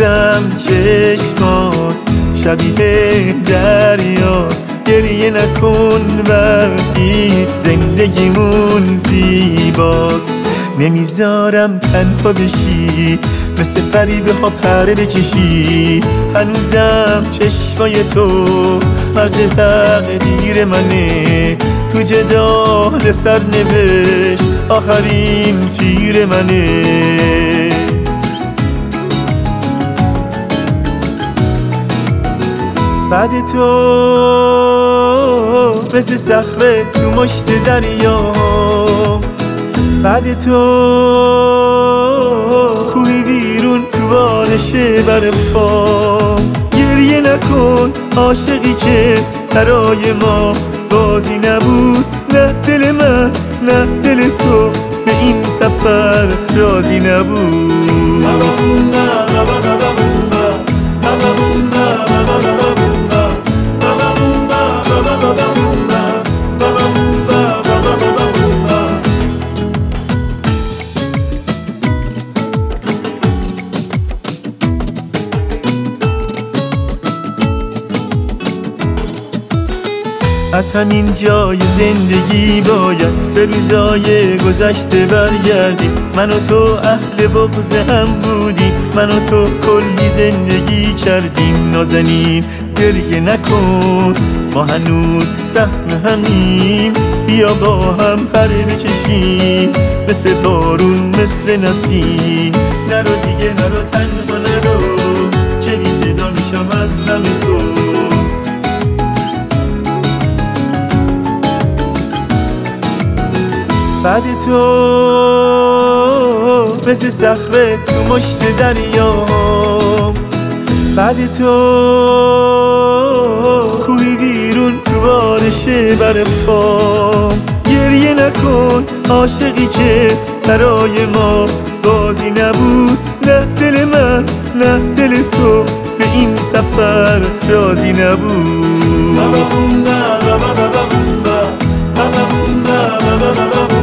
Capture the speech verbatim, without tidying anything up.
هنوزم چشمات شبیه دریاست. گریه نکن وقتی زندگیمون زیباست. نمیذارم تنها بشی، مثل فریبه ها پره بکشی. هنوزم چشمای تو مرز تقدیر منه، تو جدال سر نوشت آخرین تیر منه. بعد تو مثل صخره تو مشت دریا، بعد تو کوهی بیرون تو بارش برفا. گریه نکن عاشقی که برای ما بازی نبود. نه دل من نه دل تو به این سفر راضی نبود. از همین جای زندگی باید به روزای گذشته برگردیم. من و تو اهل بغض هم بودیم، من و تو کلی زندگی کردیم. نازنین گریه نکن، ما هنوز سهم همیم. بیا با هم پر بکشیم، مثل بارون مثل نسیم. نرو دیگه نرو تنها نرو، که بی صدا میشم از دم تو. بعد تو مثل صخره تو مشت دریا، بعد تو کوهی بیرون تو بارش برفا. گریه نکن عاشقی که برای ما بازی نبود. نه دل من نه دل تو به این سفر راضی نبود.